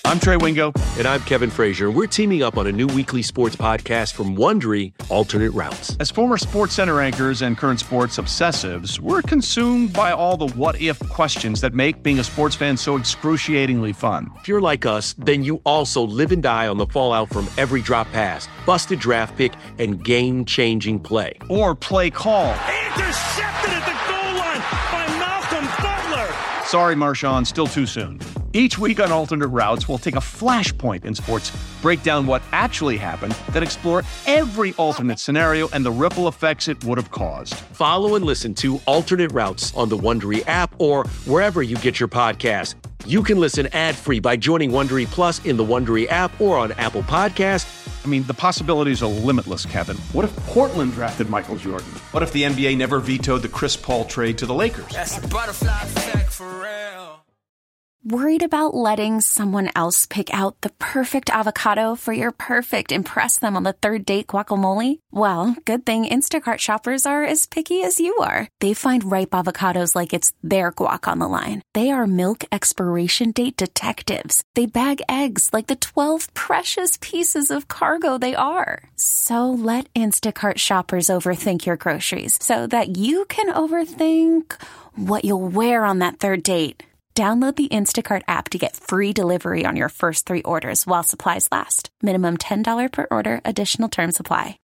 I'm Trey Wingo. And I'm Kevin Frazier. We're teaming up on a new weekly sports podcast from Wondery, Alternate Routes. As former SportsCenter anchors and current sports obsessives, we're consumed by all the what-if questions that make being a sports fan so excruciatingly fun. If you're like us, then you also live and die on the fallout from every drop pass, busted draft pick, and game-changing play. Or play call. Intercepted at the goal line by Malcolm Butler. Sorry, Marshawn, still too soon. Each week on Alternate Routes, we'll take a flashpoint in sports, break down what actually happened, then explore every alternate scenario and the ripple effects it would have caused. Follow and listen to Alternate Routes on the Wondery app or wherever you get your podcasts. You can listen ad-free by joining Wondery Plus in the Wondery app or on Apple Podcasts. I mean, the possibilities are limitless, Kevin. What if Portland drafted Michael Jordan? What if the NBA never vetoed the Chris Paul trade to the Lakers? That's a butterfly effect for real. Worried about letting someone else pick out the perfect avocado for your perfect impress them on the third date guacamole? Well, good thing Instacart shoppers are as picky as you are. They find ripe avocados like it's their guac on the line. They are milk expiration date detectives. They bag eggs like the 12 precious pieces of cargo they are. So let Instacart shoppers overthink your groceries so that you can overthink what you'll wear on that third date. Download the Instacart app to get free delivery on your first 3 orders while supplies last. Minimum $10 per order. Additional terms apply.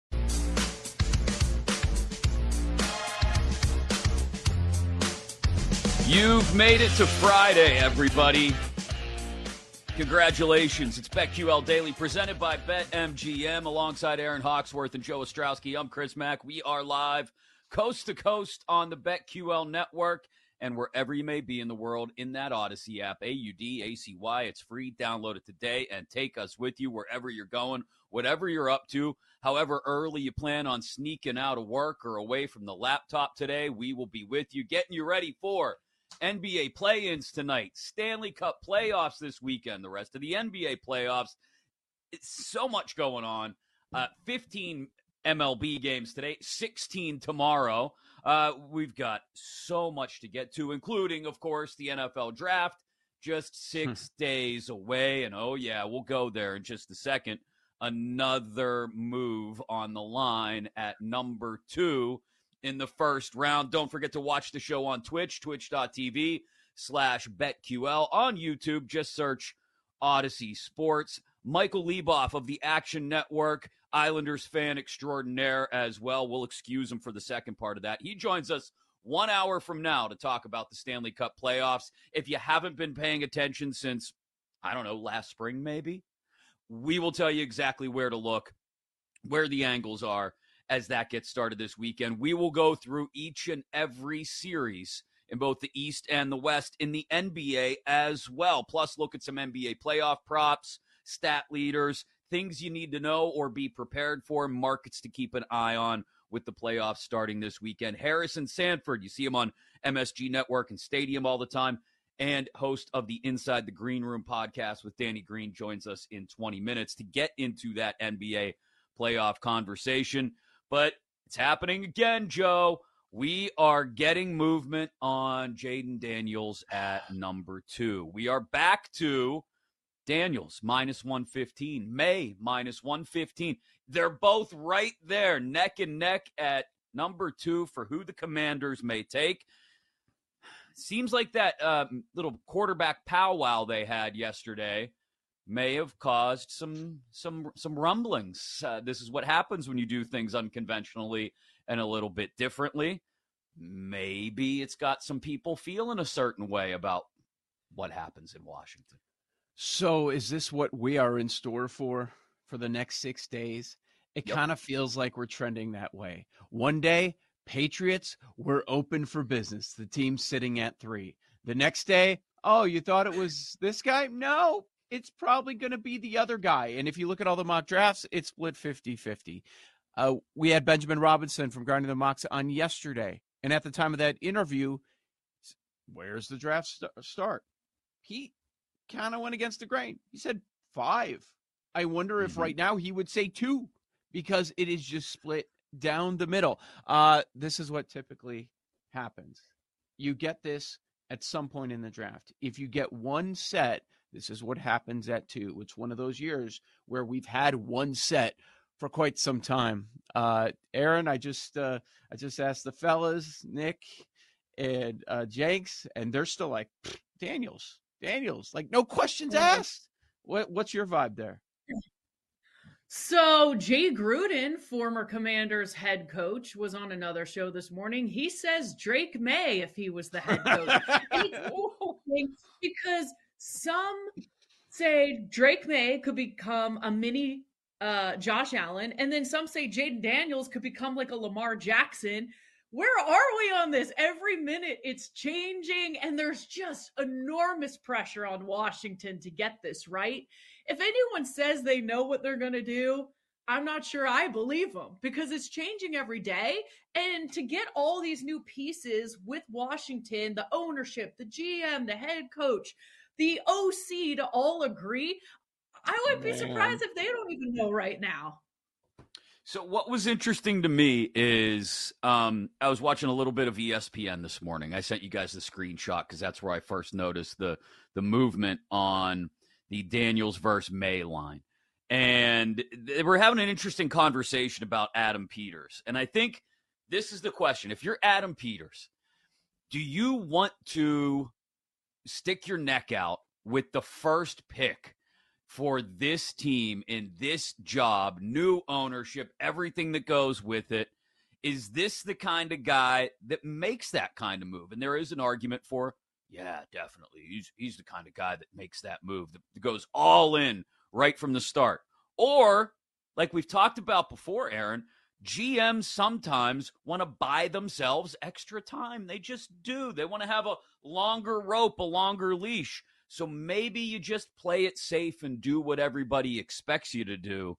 You've made it to Friday, everybody. Congratulations. It's BetQL Daily presented by BetMGM alongside Aaron Hawksworth and Joe Ostrowski. I'm Chris Mack. We are live coast to coast on the BetQL network. And wherever you may be in the world, in that Odyssey app, AUDACY, it's free. Download it today and take us with you wherever you're going, whatever you're up to, however early you plan on sneaking out of work or away from the laptop today. We will be with you, getting you ready for NBA play-ins tonight, Stanley Cup playoffs this weekend, the rest of the NBA playoffs. It's so much going on. 15 MLB games today, 16 tomorrow. We've got so much to get to, including, of course, the NFL draft, just 6 days away. And, oh, yeah, we'll go there in just a second. Another move on the line at number 2 in the first round. Don't forget to watch the show on Twitch, twitch.tv/BetQL. On YouTube, just search Odyssey Sports. Michael Leboff of the Action Network, Islanders fan extraordinaire as well. We'll excuse him for the second part of that. He joins us 1 hour from now to talk about the Stanley Cup playoffs. If you haven't been paying attention since, I don't know, last spring maybe, we will tell you exactly where to look, where the angles are as that gets started this weekend. We will go through each and every series in both the East and the West in the NBA as well. Plus, look at some NBA playoff props, stat leaders, things you need to know or be prepared for, markets to keep an eye on with the playoffs starting this weekend. Harrison Sanford, you see him on MSG Network and Stadium all the time, and host of the Inside the Green Room podcast with Danny Green, joins us in 20 minutes to get into that NBA playoff conversation. But it's happening again, Joe. We are getting movement on Jaden Daniels at number 2. We are back to Daniels, -115. May, -115. They're both right there, neck and neck at number 2 for who the Commanders may take. Seems like that little quarterback powwow they had yesterday may have caused some rumblings. This is what happens when you do things unconventionally and a little bit differently. Maybe it's got some people feeling a certain way about what happens in Washington. So is this what we are in store for the next 6 days? It kind of feels like we're trending that way. One day, Patriots, we're open for business. The team's sitting at 3. The next day, oh, you thought it was this guy? No, it's probably going to be the other guy. And if you look at all the mock drafts, it's split 50-50. We had Benjamin Robinson from Grinding the Mocks on yesterday. And at the time of that interview, where's the draft start? He kind of went against the grain. He said 5. I wonder if right now he would say 2 because it is just split down the middle. This is what typically happens. You get this at some point in the draft. If you get one set This is what happens at 2. It's one of those years where we've had one set for quite some time. Aaron, I just asked the fellas, Nick and Jenks, and they're still like, Daniels, like no questions asked. What's your vibe there? So Jay Gruden, former Commanders head coach, was on another show this morning. He says Drake May if he was the head coach. Because some say Drake May could become a mini Josh Allen, and then some say Jaden Daniels could become like a Lamar Jackson. Where are we on this? Every minute it's changing, and there's just enormous pressure on Washington to get this right. If anyone says they know what they're going to do, I'm not sure I believe them, because it's changing every day. And to get all these new pieces with Washington, the ownership, the GM, the head coach, the OC to all agree, I would be surprised if they don't even know right now. So what was interesting to me is I was watching a little bit of ESPN this morning. I sent you guys the screenshot because that's where I first noticed the movement on the Daniels versus May line. And they were having an interesting conversation about Adam Peters. And I think this is the question. If you're Adam Peters, do you want to stick your neck out with the first pick for this team in this job, new ownership, everything that goes with it? Is this the kind of guy that makes that kind of move? And there is an argument for, yeah, definitely. He's the kind of guy that makes that move, that goes all in right from the start. Or, like we've talked about before, Aaron, GMs sometimes want to buy themselves extra time. They just do. They want to have a longer rope, a longer leash. So maybe you just play it safe and do what everybody expects you to do.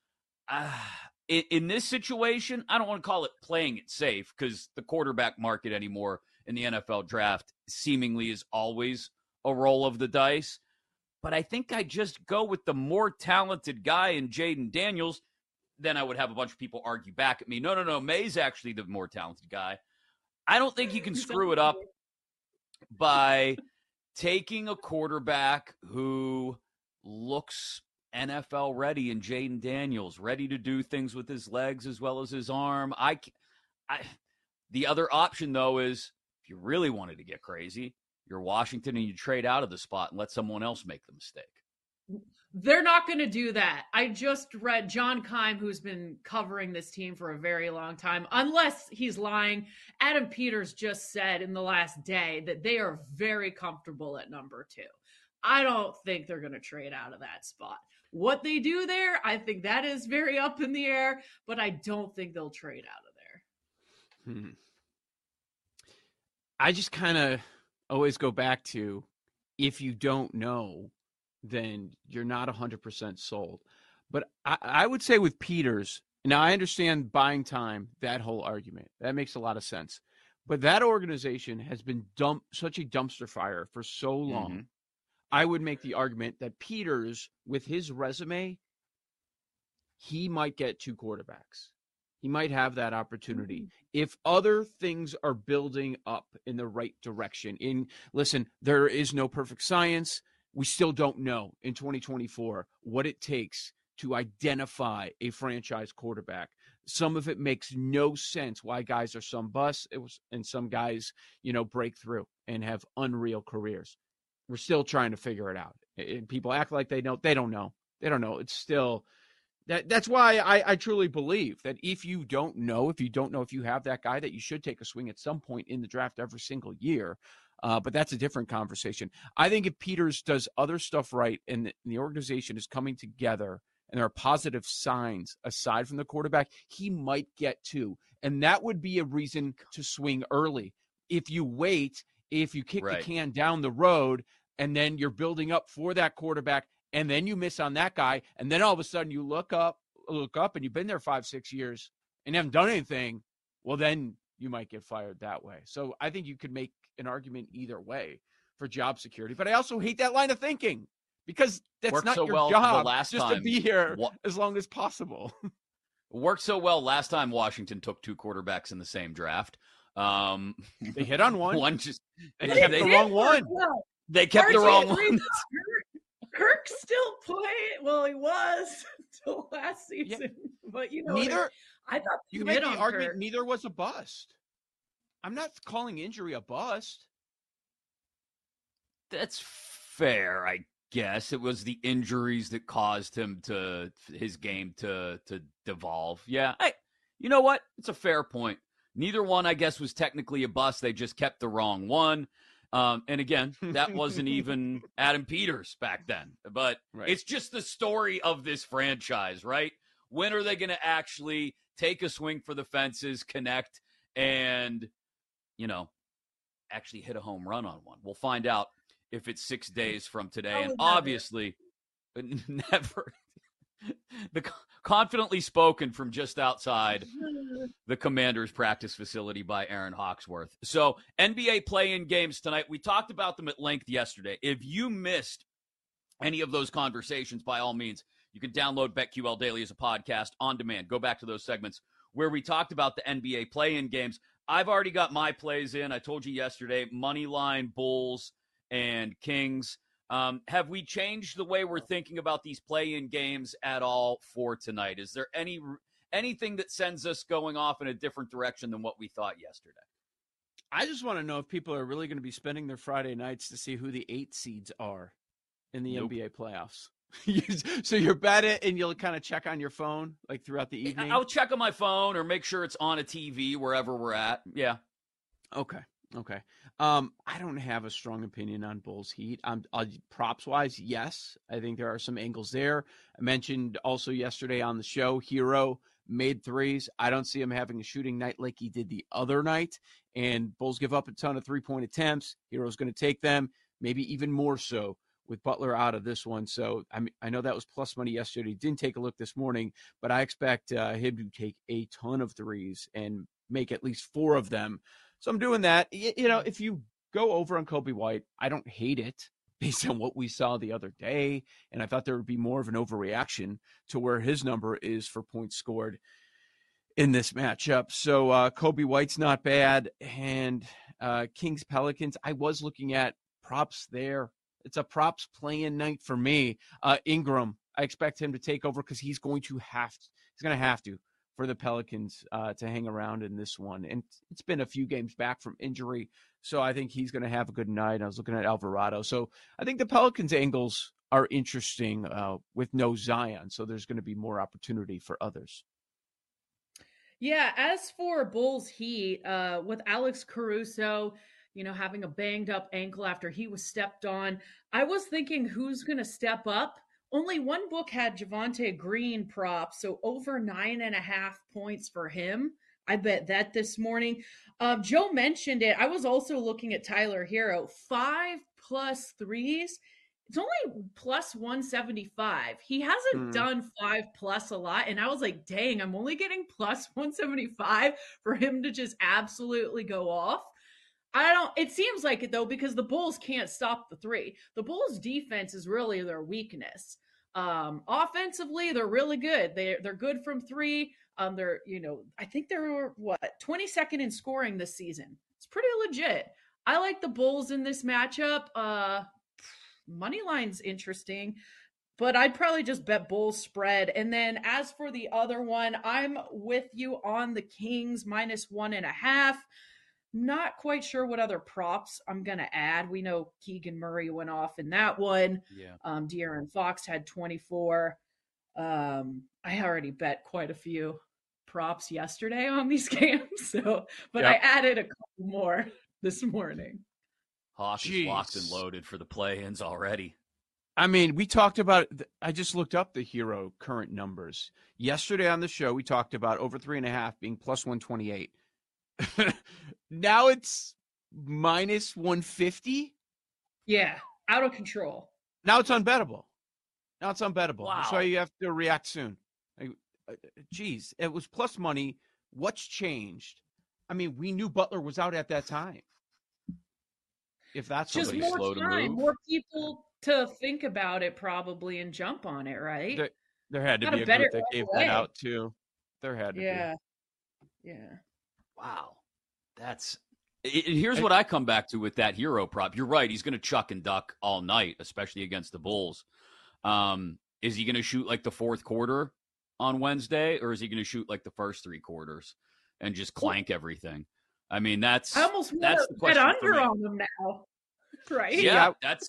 In this situation, I don't want to call it playing it safe, because the quarterback market anymore in the NFL draft seemingly is always a roll of the dice. But I think I just go with the more talented guy in Jaden Daniels. Then I would have a bunch of people argue back at me. No, May's actually the more talented guy. I don't think you can screw it up by taking a quarterback who looks NFL ready in Jaden Daniels, ready to do things with his legs as well as his arm. The other option, though, is if you really wanted to get crazy, you're Washington and you trade out of the spot and let someone else make the mistake. They're not going to do that. I just read John Keim, who's been covering this team for a very long time, unless he's lying. Adam Peters just said in the last day that they are very comfortable at number 2. I don't think they're going to trade out of that spot. What they do there, I think that is very up in the air, but I don't think they'll trade out of there. I just kind of always go back to, if you don't know, then you're not 100% sold. But I would say with Peters, now I understand buying time, that whole argument. That makes a lot of sense. But that organization has been such a dumpster fire for so long. Mm-hmm. I would make the argument that Peters, with his resume, he might get 2 quarterbacks. He might have that opportunity. If other things are building up in the right direction. Listen, there is no perfect science. We still don't know in 2024 what it takes to identify a franchise quarterback. Some of it makes no sense why guys are some busts and some guys, break through and have unreal careers. We're still trying to figure it out. And people act like they know. They don't know. It's still that's why I truly believe that if you don't know if you have that guy, that you should take a swing at some point in the draft every single year. But that's a different conversation. I think if Peters does other stuff right and the organization is coming together and there are positive signs aside from the quarterback, he might get 2. And that would be a reason to swing early. If you wait, if you kick the can down the road and then you're building up for that quarterback and then you miss on that guy, and then all of a sudden you look up and you've been there 5-6 years and haven't done anything, well, then you might get fired that way. So I think you could make an argument either way for job security. But I also hate that line of thinking, because that's not your job just to be here as long as possible. It worked so well last time Washington took 2 quarterbacks in the same draft. They hit on one. They kept the wrong one. They kept the wrong one. Kirk's still playing. Well, he was until last season. But I thought you can make the argument neither was a bust. I'm not calling injury a bust. That's fair, I guess. It was the injuries that caused his game to devolve. Yeah, you know what? It's a fair point. Neither one, I guess, was technically a bust. They just kept the wrong one. And again, that wasn't even Adam Peters back then. But It's just the story of this franchise, right? When are they going to actually take a swing for the fences, connect, and, actually hit a home run on one? We'll find out if it's 6 days from today. And obviously, never. The confidently spoken from just outside the Commanders practice facility by Aaron Hawksworth. So NBA play-in games tonight. We talked about them at length yesterday. If you missed any of those conversations, by all means, you can download BetQL Daily as a podcast on demand. Go back to those segments where we talked about the NBA play-in games. I've already got my plays in. I told you yesterday, Moneyline, Bulls, and Kings. Have we changed the way we're thinking about these play-in games at all for tonight? Is there anything that sends us going off in a different direction than what we thought yesterday? I just want to know if people are really going to be spending their Friday nights to see who the 8 seeds are in the NBA playoffs. So you're bet it, and you'll kind of check on your phone like throughout the evening? I'll check on my phone or make sure it's on a TV wherever we're at. Yeah. Okay. I don't have a strong opinion on Bulls Heat. Props wise, yes, I think there are some angles there. I mentioned also yesterday on the show, Hero made threes. I don't see him having a shooting night like he did the other night. And Bulls give up a ton of 3-point attempts. Hero's going to take them, maybe even more so with Butler out of this one. So I know that was plus money yesterday. Didn't take a look this morning, but I expect him to take a ton of threes and make at least 4 of them. So I'm doing that. If you go over on Kobe White, I don't hate it based on what we saw the other day. And I thought there would be more of an overreaction to where his number is for points scored in this matchup. So Kobe White's not bad. And Kings Pelicans, I was looking at props there. It's a props play-in night for me. Ingram, I expect him to take over because he's going to have to for the Pelicans to hang around in this one. And it's been a few games back from injury, so I think he's going to have a good night. I was looking at Alvarado. So I think the Pelicans' angles are interesting with no Zion, so there's going to be more opportunity for others. Yeah, as for Bulls Heat, with Alex Caruso, having a banged up ankle after he was stepped on, I was thinking who's going to step up. Only one book had Javonte Green props, so over 9.5 points for him. I bet that this morning. Joe mentioned it. I was also looking at Tyler Hero. 5+ threes. It's only plus 175. He hasn't done 5+ a lot. And I was like, dang, I'm only getting plus 175 for him to just absolutely go off. It seems like it though, because the Bulls can't stop the 3. The Bulls defense is really their weakness. Offensively, they're really good. They're good from 3. I think they're 22nd in scoring this season. It's pretty legit. I like the Bulls in this matchup. Moneyline's interesting, but I'd probably just bet Bulls spread. And then as for the other one, I'm with you on the Kings minus 1.5. Not quite sure what other props I'm going to add. We know Keegan Murray went off in that one. Yeah. De'Aaron Fox had 24. I already bet quite a few props yesterday on these games. But I added a couple more this morning. Hawk is locked and loaded for the play-ins already. I mean, we talked about it. I just looked up the Hero current numbers. Yesterday on the show, we talked about over 3.5 being plus 128. Now it's minus 150. Yeah, out of control. Now it's unbettable. Wow. So you have to react soon. Geez, it was plus money. What's changed? I mean, we knew Butler was out at that time. If that's just more slow time, to move. more people to think about it probably and jump on it, right? There had to be a group that gave that out too. There had to be. Yeah. Wow. Here's what I come back to with that Hero prop. You're right. He's going to chuck and duck all night, especially against the Bulls. Is he going to shoot like the fourth quarter on Wednesday, or is he going to shoot like the first three quarters and just clank everything? I mean, I almost want to bet under on him now, right? Yeah, that's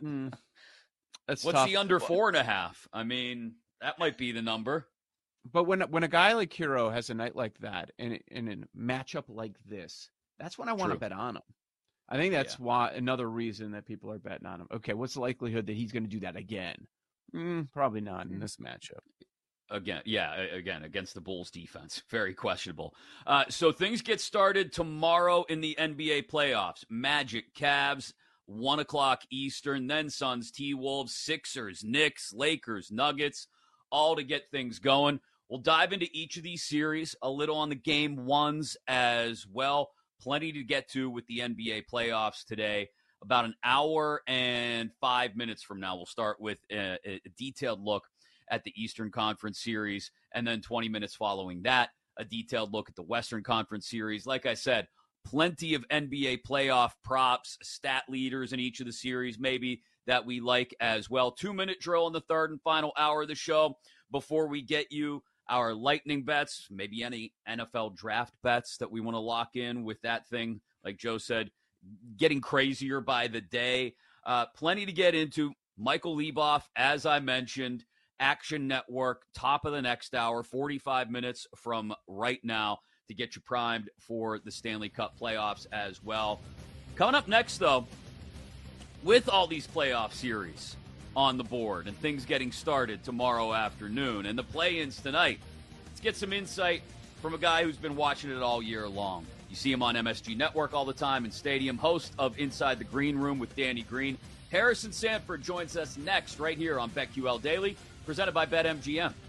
what's tough. The under 4.5? I mean, that might be the number. But when a guy like Hero has a night like that in a matchup like this, that's when I want to bet on him. I think that's why another reason that people are betting on him. Okay, what's the likelihood that he's going to do that again? Probably not in this matchup. Again, against the Bulls defense. Very questionable. So things get started tomorrow in the NBA playoffs. Magic, Cavs, 1 o'clock Eastern, then Suns, T-Wolves, Sixers, Knicks, Lakers, Nuggets, all to get things going. We'll dive into each of these series, a little on the game ones as well. Plenty to get to with the NBA playoffs today. About an hour and 5 minutes from now, we'll start with a detailed look at the Eastern Conference series, and then 20 minutes following that, a detailed look at the Western Conference series. Like I said, plenty of NBA playoff props, stat leaders in each of the series, maybe that we like as well. 2-minute drill in the third and final hour of the show before we get you our lightning bets, maybe any NFL draft bets that we want to lock in with that thing, like Joe said, getting crazier by the day. Plenty to get into. Michael Leboff, as I mentioned, Action Network, top of the next hour, 45 minutes from right now to get you primed for the Stanley Cup playoffs as well. Coming up next, though, with all these playoff series on the board and things getting started tomorrow afternoon and the play-ins tonight, let's get some insight from a guy who's been watching it all year long. You see him on MSG Network all the time in Stadium, host of Inside the Green Room with Danny Green. Harrison Sanford joins us next right here on BetQL Daily, presented by BetMGM.